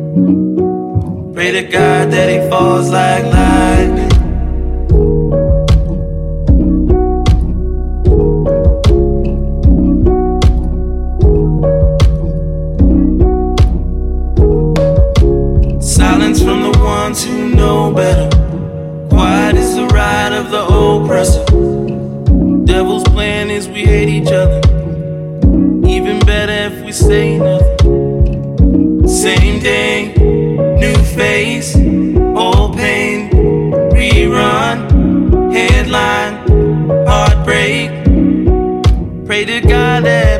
Pray to God that he falls like lightning. Silence from the ones who know better. Quiet is the right of the oppressor. Devil's plan is we hate each other. Even better if we say nothing. Same day, new face, old pain, rerun, headline, heartbreak. Pray to God that